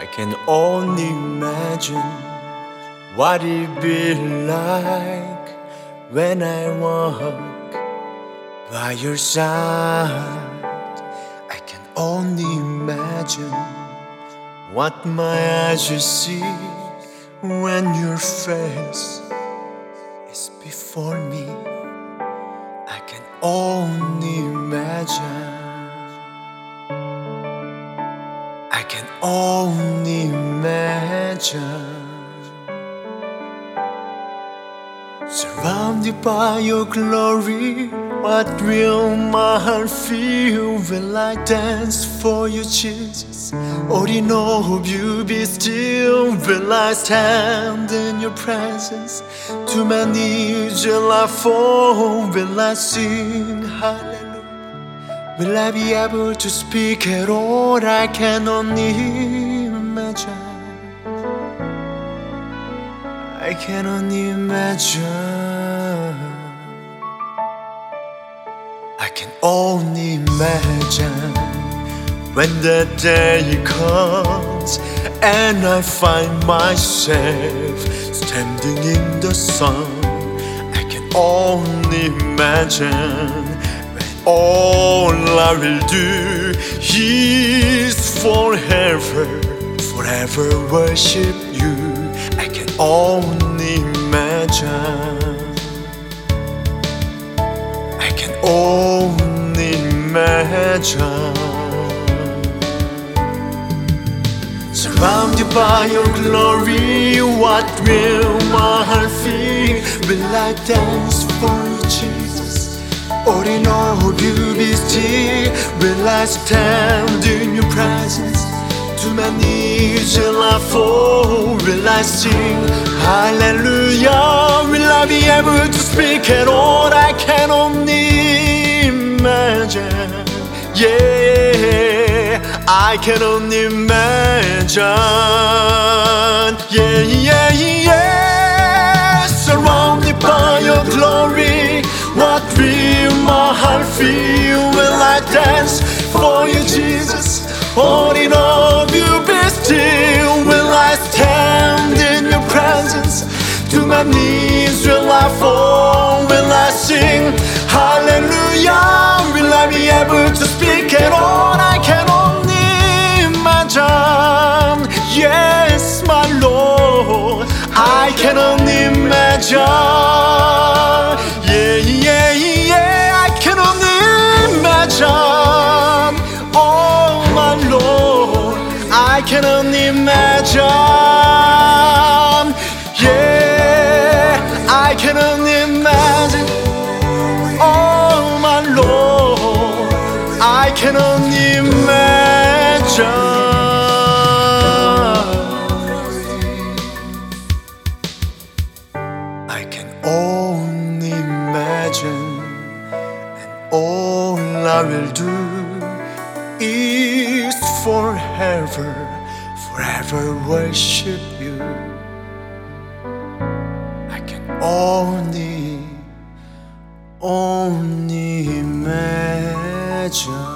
can only imagine what it'd be like when I walk by your side. I can only imagine what my eyes will see when your face is before me. I can only imagine. I can only imagine. Surrounded by your glory, what will my heart feel? Will I dance for you, Jesus? Or in all of you be still? Will I stand in your presence? To my knees will I fall? Will I sing hallelujah? Will I be able to speak at all? I can only imagine. I can only imagine. I can only imagine when the day comes and I find myself standing in the sun. I can only imagine when all I will do is forever, forever worship you. I can only imagine. I can only imagine. Surrounded by your glory, what will my heart feel? Will I dance for you, Jesus? Or in all of you be still? Will I stand in your presence? To my knees will I fall? Will I sing hallelujah? Will I be able to speak at all? I can only imagine. Yeah, I can only imagine. Yeah, yeah, yeah. Surrounded by your glory, what will my heart feel? Will I dance for you, Jesus? Or in all of you be still? Will I stand in your presence? To my knees will I fall? Will I sing hallelujah? Will I be able to speak at all? I can only imagine. Yes, my Lord, I can only imagine. Yeah, yeah, yeah, I can only imagine. Oh, my Lord, I can only imagine. Yeah, I can only imagine. Oh, my Lord, I can only imagine. I can only imagine, and all I will do is forever, forever worship you. I can only imagine.